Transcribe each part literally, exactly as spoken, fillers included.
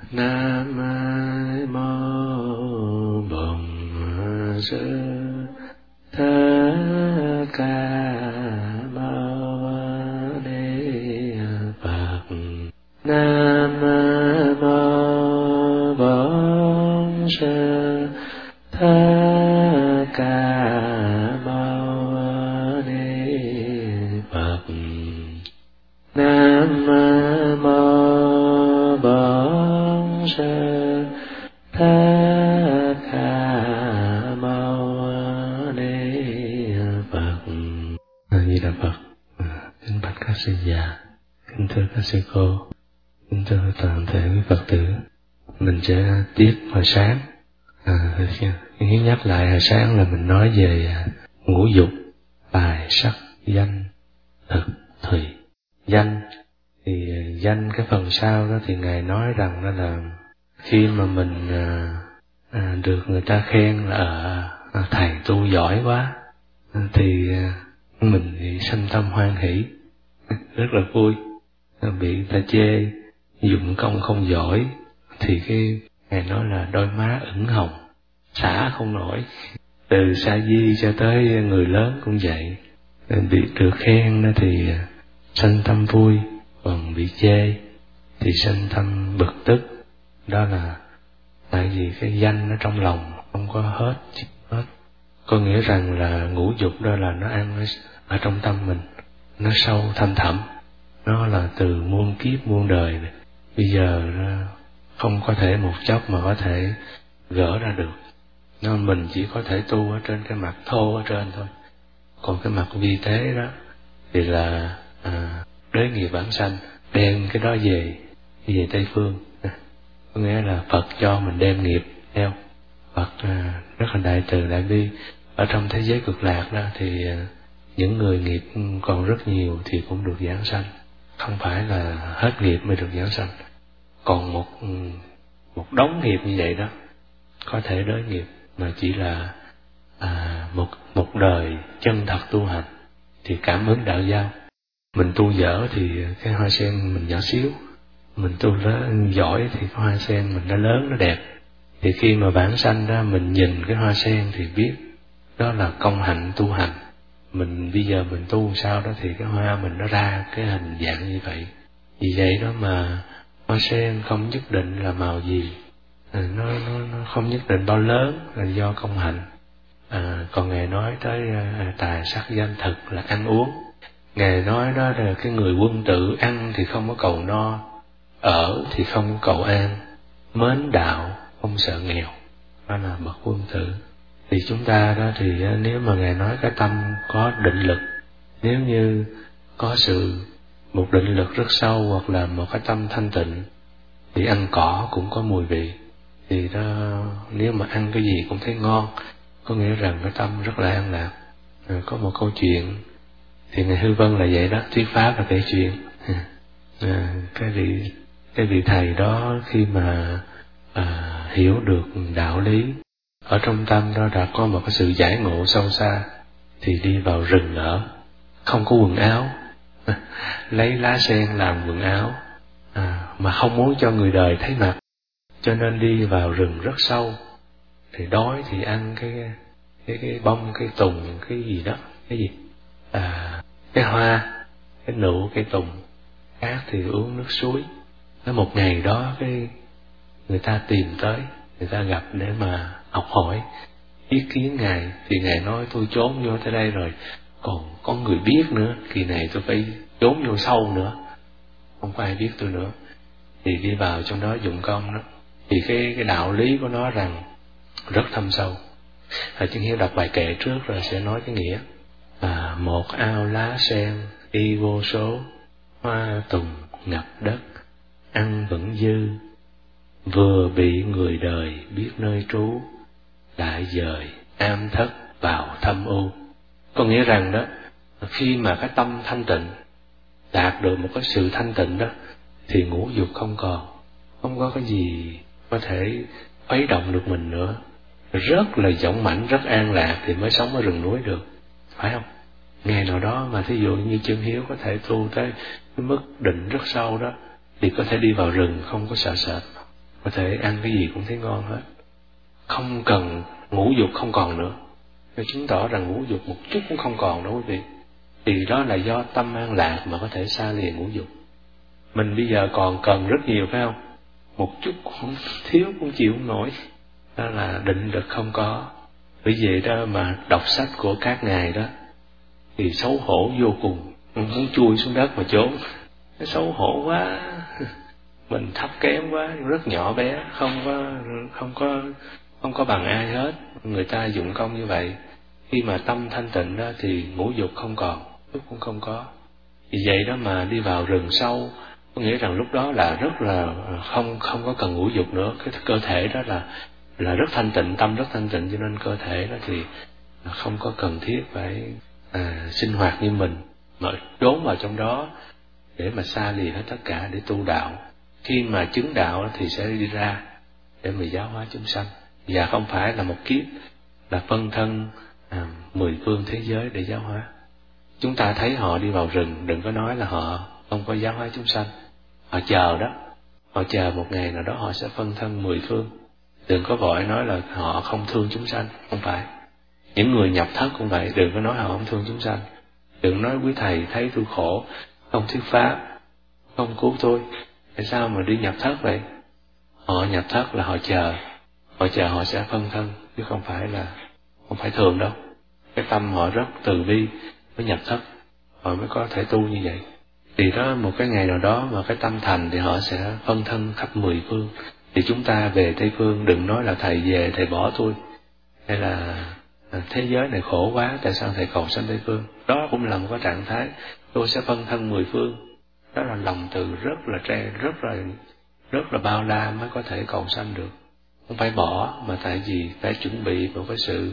Nam mô Bổn Sư Thích Ca Mâu Ni Phật. Nam mô Bổn Sư Thích Ca Mâu Ni Phật. Nam mô Bổn Sư Thích Ca Mâu Ni Phật. A Di Đà Phật. Kính bạch các sư già, kính thưa các sư cô, kính thưa toàn thể quý Phật tử. Mình sẽ tiếp hồi sáng. À, hiếu nhắc lại hồi sáng là mình nói về ngũ dục, tài, sắc, danh, thực, thùy. Danh thì danh cái phần sau đó thì Ngài nói rằng đó là khi mà mình à, à, được người ta khen là à, thầy tu giỏi quá, thì à, mình thì sanh tâm hoan hỷ, rất là vui. Bị người ta chê dụng công không giỏi thì cái Ngài nói là đôi má ửng hồng, xả không nổi. Từ sa di cho tới người lớn cũng vậy, bị được khen đó thì sanh tâm vui, còn bị chê thì sanh tâm bực tức. Đó là tại vì cái danh nó trong lòng không có hết hết. Có nghĩa rằng là ngũ dục đó là nó ăn ở, ở trong tâm mình, nó sâu thâm thẳm, nó là từ muôn kiếp muôn đời này. Bây giờ nó không có thể một chốc mà có thể gỡ ra được. Nên mình chỉ có thể tu ở trên cái mặt thô ở trên thôi. Còn cái mặt vi tế đó thì là à, đế nghiệp bản sanh, đem cái đó về về Tây Phương. Có nghĩa là Phật cho mình đem nghiệp theo. Phật à, rất là đại từ đại bi. Ở trong thế giới cực lạc đó thì à, những người nghiệp còn rất nhiều thì cũng được giảng sanh. Không phải là hết nghiệp mới được giảng sanh. Còn một một đống nghiệp như vậy đó có thể đới nghiệp, mà chỉ là à, một một đời chân thật tu hành thì cảm ứng đạo giao. Mình tu dở thì cái hoa sen mình nhỏ xíu, mình tu lớn giỏi thì cái hoa sen mình nó lớn, nó đẹp. Thì khi mà vãng sanh ra mình nhìn cái hoa sen thì biết đó là công hạnh tu hành. Mình bây giờ mình tu sao đó thì cái hoa mình nó ra cái hình dạng như vậy. Vì vậy đó mà hoa sen không nhất định là màu gì, à, nó, nó, nó không nhất định bao lớn, là do công hạnh. À, còn Ngài nói tới à, tài sắc danh thực là ăn uống. Ngài nói đó là cái người quân tử ăn thì không có cầu no, ở thì không có cầu an, mến đạo không sợ nghèo. Đó là bậc quân tử. Thì chúng ta đó thì nếu mà Ngài nói cái tâm có định lực, nếu như có sự một định lực rất sâu hoặc là một cái tâm thanh tịnh thì ăn cỏ cũng có mùi vị. Thì đó, nếu mà ăn cái gì cũng thấy ngon, có nghĩa rằng cái tâm rất là an lạc. À, có một câu chuyện thì Ngài Hư Vân là vậy đó, thuyết pháp là kể chuyện. À, cái vị cái vị thầy đó khi mà à, hiểu được đạo lý, ở trong tâm đó đã có một cái sự giải ngộ sâu xa, thì đi vào rừng ở, không có quần áo, lấy lá sen làm quần áo, à, mà không muốn cho người đời thấy mặt, cho nên đi vào rừng rất sâu. Thì đói thì ăn cái cái cái bông, cái tùng, cái gì đó, cái gì à, cái hoa, cái nụ, cái tùng. Khác thì uống nước suối. Tới một ngày đó cái người ta tìm tới, người ta gặp để mà học hỏi ý kiến Ngài. Thì Ngài nói tôi trốn vô tới đây rồi, còn có người biết nữa, kỳ này tôi phải trốn vô sâu nữa, không có ai biết tôi nữa. Thì đi vào trong đó dụng công đó. Thì cái cái đạo lý của nó rằng rất thâm sâu. Ở Chân Hiếu đọc bài kệ trước rồi sẽ nói cái nghĩa. À, một ao lá sen y vô số, hoa tùng ngập đất, ăn vẫn dư, vừa bị người đời biết nơi trú, lại dời am thất vào thâm u. Có nghĩa rằng đó, khi mà cái tâm thanh tịnh, đạt được một cái sự thanh tịnh đó, thì ngũ dục không còn, không có cái gì có thể khuấy động được mình nữa. Rất là dũng mãnh, rất an lạc thì mới sống ở rừng núi được, phải không? Ngày nào đó mà thí dụ như Chân Hiếu có thể tu tới cái mức định rất sâu đó, thì có thể đi vào rừng không có sợ sệt. có thể ăn cái gì cũng thấy ngon hết, không cần ngũ dục không còn nữa. Nó chứng tỏ rằng ngũ dục một chút cũng không còn đâu quý vị. Thì đó là do tâm an lạc mà có thể xa lìa ngũ dục. Mình bây giờ còn cần rất nhiều phải không? Một chút cũng thiếu cũng chịu không nổi. Đó là định lực không có. Bởi vậy đó mà đọc sách của các ngài đó thì xấu hổ vô cùng, muốn chui xuống đất mà trốn. Nó xấu hổ quá, mình thấp kém quá, rất nhỏ bé, không có không có không có bằng ai hết. Người ta dụng công như vậy, khi mà tâm thanh tịnh đó thì ngũ dục không còn, lúc cũng không có. Vì vậy đó mà đi vào rừng sâu, có nghĩa rằng lúc đó là rất là không không có cần ngũ dục nữa. Cái cơ thể đó là là rất thanh tịnh, tâm rất thanh tịnh, cho nên cơ thể đó thì không có cần thiết phải à, sinh hoạt như mình, mà trốn vào trong đó để mà xa lìa hết tất cả để tu đạo. Khi mà chứng đạo thì sẽ đi ra để mà giáo hóa chúng sanh, và không phải là một kiếp là phân thân à, mười phương thế giới để giáo hóa. Chúng ta thấy họ đi vào rừng, đừng có nói là họ không có giáo hóa chúng sanh. Họ chờ đó, họ chờ một ngày nào đó họ sẽ phân thân mười phương. Đừng có vội nói là họ không thương chúng sanh, không phải. Những người nhập thất cũng vậy, đừng có nói họ không thương chúng sanh. Đừng nói quý thầy thấy tôi khổ, không thuyết pháp, không cứu tôi, tại sao mà đi nhập thất vậy? Họ nhập thất là họ chờ, họ chờ họ sẽ phân thân, chứ không phải là không phải thường đâu. Cái tâm họ rất từ bi mới nhập thất, họ mới có thể tu như vậy. Thì đó một cái ngày nào đó mà cái tâm thành thì họ sẽ phân thân khắp mười phương. Thì chúng ta về Tây Phương đừng nói là thầy về thầy bỏ tôi, hay là thế giới này khổ quá tại sao thầy cầu sanh Tây Phương. Đó cũng là một cái trạng thái tôi sẽ phân thân mười phương. Đó là lòng từ rất là tre, rất là rất là bao la mới có thể cầu sanh được. Không phải bỏ, mà tại vì phải chuẩn bị một cái sự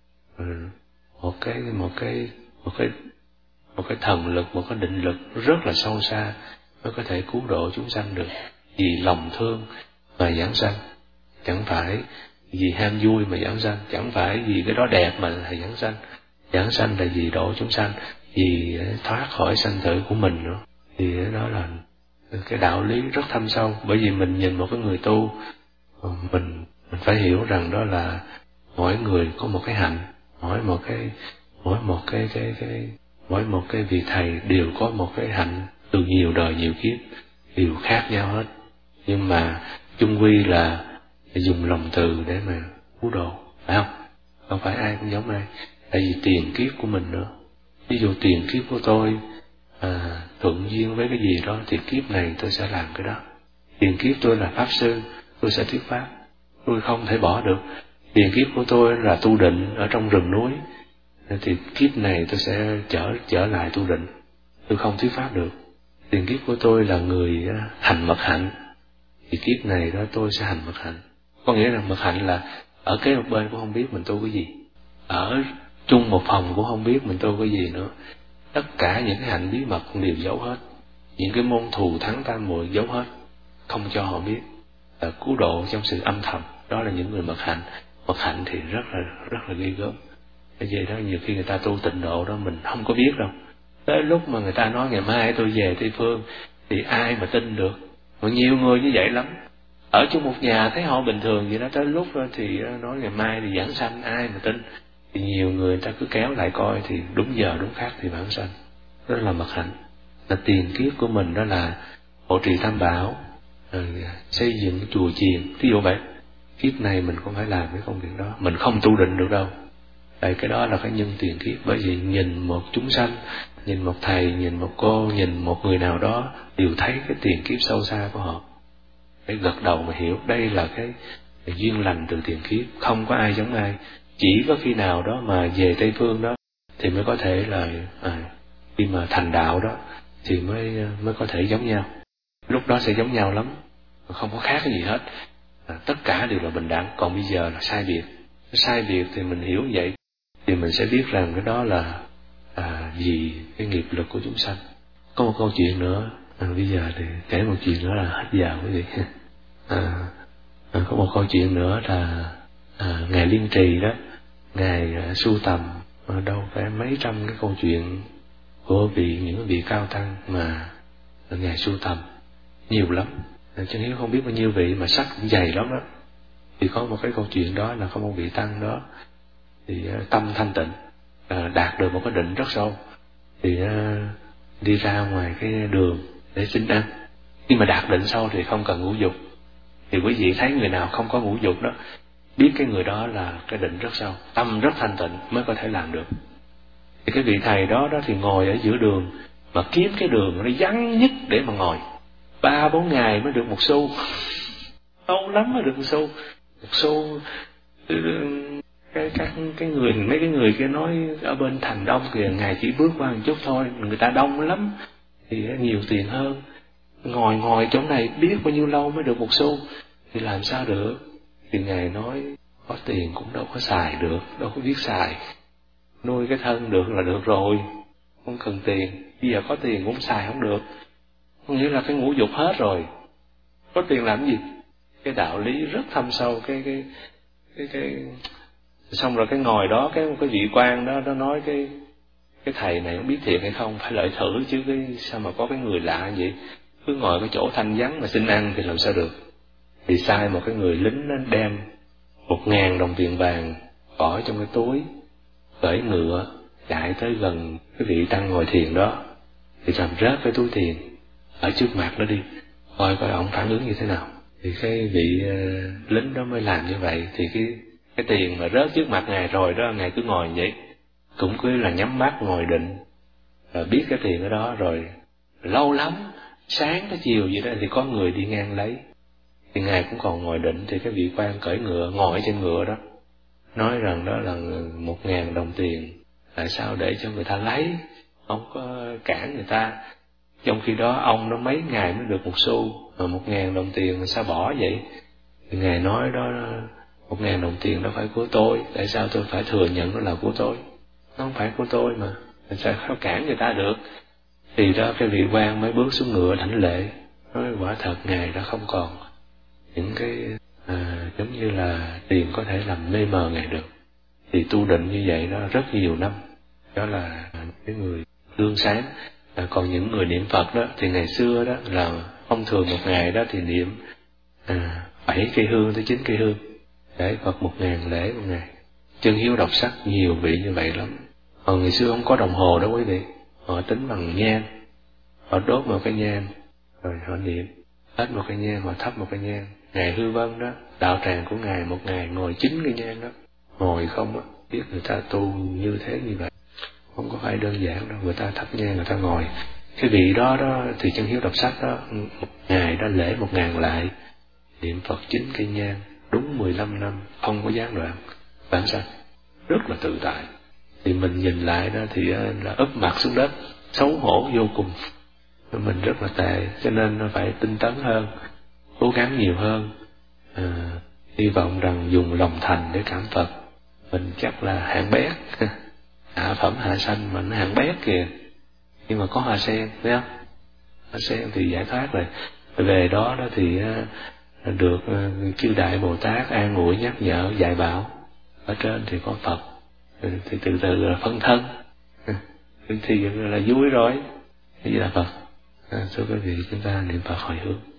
một cái một cái một cái một cái thần lực, một cái định lực rất là sâu xa mới có thể cứu độ chúng sanh được. Vì lòng thương mà giảng sanh, chẳng phải vì ham vui mà giảng sanh, chẳng phải vì cái đó đẹp mà là giảng sanh. Giảng sanh là vì độ chúng sanh, vì thoát khỏi sanh tử của mình nữa. Thì đó là cái đạo lý rất thâm sâu. Bởi vì mình nhìn một cái người tu, mình mình phải hiểu rằng đó là mỗi người có một cái hạnh, mỗi một cái mỗi một cái cái cái mỗi một cái vị thầy đều có một cái hạnh từ nhiều đời nhiều kiếp, đều khác nhau hết. Nhưng mà chung quy là dùng lòng từ để mà cứu độ, phải không? Không phải ai cũng giống ai. Tại vì tiền kiếp của mình nữa. Ví dụ tiền kiếp của tôi à, thuận duyên với cái gì đó thì kiếp này tôi sẽ làm cái đó. Tiền kiếp tôi là pháp sư, tôi sẽ thuyết pháp, tôi không thể bỏ được. Tiền kiếp của tôi là tu định ở trong rừng núi, thì kiếp này tôi sẽ trở trở lại tu định, tôi không thuyết pháp được. Tiền kiếp của tôi là người hành mật hạnh, thì kiếp này đó tôi sẽ hành mật hạnh. Có nghĩa là mật hạnh là ở kế một bên cũng không biết mình tu cái gì, ở chung một phòng cũng không biết mình tu cái gì nữa. Tất cả những cái hạnh bí mật đều giấu hết, những cái môn thù thắng tam muội giấu hết, không cho họ biết. Là cứu độ trong sự âm thầm, đó là những người mật hạnh. Mật hạnh thì rất là rất là ghê gớm. Bởi vậy đó nhiều khi người ta tu tịnh độ đó mình không có biết đâu. Tới lúc mà người ta nói ngày mai tôi về Tây Phương thì ai mà tin được. Mà nhiều người như vậy lắm. Ở chung một nhà thấy họ bình thường vậy đó, tới lúc đó thì nói ngày mai thì giảng sanh, ai mà tin. Thì nhiều người ta cứ kéo lại coi thì đúng giờ đúng khác thì vãng sanh. Đó là mật hạnh. Là tiền kiếp của mình đó là hộ trì tam bảo, xây dựng chùa chiền, thí dụ vậy. Kiếp này mình không phải làm cái công việc đó, mình không tu định được đâu. Tại cái đó là phải nhân tiền kiếp. Bởi vì nhìn một chúng sanh, nhìn một thầy, nhìn một cô, nhìn một người nào đó đều thấy cái tiền kiếp sâu xa của họ. Phải gật đầu mà hiểu đây là cái duyên lành từ tiền kiếp. Không có ai giống ai. Chỉ có khi nào đó mà về Tây Phương đó thì mới có thể là à, khi mà thành đạo đó thì mới mới có thể giống nhau. Lúc đó sẽ giống nhau lắm, không có khác cái gì hết. À, tất cả đều là bình đẳng. Còn bây giờ là sai biệt. Sai biệt thì mình hiểu vậy thì mình sẽ biết rằng cái đó là à, vì cái nghiệp lực của chúng sanh. Có một câu chuyện nữa, à, bây giờ thì kể một chuyện nữa là hết giờ quý vị. À, à, có một câu chuyện nữa là à, ngài Liên Trì đó, ngài à, sưu tầm à, đâu phải mấy trăm cái câu chuyện của vị những vị cao tăng mà ngài sưu tầm nhiều lắm. Chân Hiếu không biết bao nhiêu vị mà sách cũng dày lắm đó. Thì có một cái câu chuyện đó là có một vị tăng đó thì tâm thanh tịnh, đạt được một cái định rất sâu, thì đi ra ngoài cái đường để xin ăn. Khi mà đạt định sâu thì không cần ngũ dục. Thì quý vị thấy người nào không có ngũ dục đó, biết cái người đó là cái định rất sâu, tâm rất thanh tịnh mới có thể làm được. Thì cái vị thầy đó đó thì ngồi ở giữa đường, mà kiếm cái đường nó vắng nhất để mà ngồi, ba bốn ngày mới được một xu, lâu lắm mới được một xu. Một xu cái các cái người mấy cái người kia nói ở bên thành đông kìa, ngài chỉ bước qua một chút thôi, người ta đông lắm thì nhiều tiền hơn. Ngồi ngồi chỗ này biết bao nhiêu lâu mới được một xu, thì làm sao được? Thì ngài nói có tiền cũng đâu có xài được, đâu có biết xài, nuôi cái thân được là được rồi, không cần tiền. Bây giờ có tiền cũng xài không được, có nghĩa là cái ngũ dục hết rồi, có tiền làm gì? Cái đạo lý rất thâm sâu. Cái cái cái cái xong rồi cái ngồi đó, cái cái vị quan đó nó nói cái cái thầy này không biết thiệt hay không, phải lợi thử chứ, cái sao mà có cái người lạ vậy, cứ ngồi cái chỗ thanh vắng mà xin ăn thì làm sao được. Thì sai một cái người lính nó đem một ngàn đồng tiền vàng bỏ trong cái túi, cưỡi ngựa chạy tới gần cái vị tăng ngồi thiền đó, thì làm rớt cái túi tiền ở trước mặt nó đi, coi coi ông phản ứng như thế nào. Thì cái vị uh, lính đó mới làm như vậy. Thì cái cái tiền mà rớt trước mặt ngài rồi đó, ngài cứ ngồi vậy, cũng cứ là nhắm mắt ngồi định, rồi biết cái tiền ở đó rồi. Lâu lắm, sáng tới chiều vậy đó thì có người đi ngang lấy, thì ngài cũng còn ngồi định. Thì cái vị quan cưỡi ngựa ngồi trên ngựa đó nói rằng đó là một ngàn đồng tiền, tại sao để cho người ta lấy, không có cản người ta. Trong khi đó ông nó mấy ngày mới được một xu, mà một ngàn đồng tiền sao bỏ vậy? Thì ngài nói đó, một ngàn đồng tiền đó phải của tôi, tại sao tôi phải thừa nhận nó là của tôi? Nó không phải của tôi mà, tại sao không cản người ta được? Thì đó cái vị quan mới bước xuống ngựa đảnh lễ, nói quả thật ngài đã không còn những cái à, giống như là tiền có thể làm mê mờ ngài được. Thì tu định như vậy đó rất nhiều năm, đó là cái người gương sáng. À, còn những người niệm Phật đó thì ngày xưa đó là thông thường một ngày đó thì niệm à, bảy cây hương tới chín cây hương để Phật một ngàn lễ một ngày. Chân Hiếu đọc sách nhiều vị như vậy lắm. Còn ngày xưa không có đồng hồ đó quý vị, họ tính bằng nhang, họ đốt một cái nhang rồi họ niệm hết một cái nhang, họ thắp một cái nhang. Ngài Hư Vân đó, đạo tràng của ngài một ngày ngồi chín cái nhang đó, ngồi không á, biết người ta tu như thế như vậy không có phải đơn giản đâu. Người ta thắp nhang, người ta ngồi. Cái vị đó đó thì Chân Hiếu đọc sách đó, một ngày đó lễ một ngàn lại, niệm Phật chín cây nhang, đúng mười lăm năm không có gián đoạn, bản sanh rất là tự tại. Thì mình nhìn lại đó thì là úp mặt xuống đất, xấu hổ vô cùng, mình rất là tệ. Cho nên nó phải tinh tấn hơn, cố gắng nhiều hơn, à, hy vọng rằng dùng lòng thành để cảm Phật. Mình chắc là hạng bét, hạ phẩm hạ sanh mà nó hạng bét kìa, nhưng mà có hoa sen, thấy không? Hoa sen thì giải thoát rồi. Về đó đó thì được chư đại Bồ Tát an ủi nhắc nhở dạy bảo. Ở trên thì có Phật, thì từ từ là phân thân, thì là vui rồi. Như là Phật. À, thưa quý vị, chúng ta niệm Phật hồi hướng.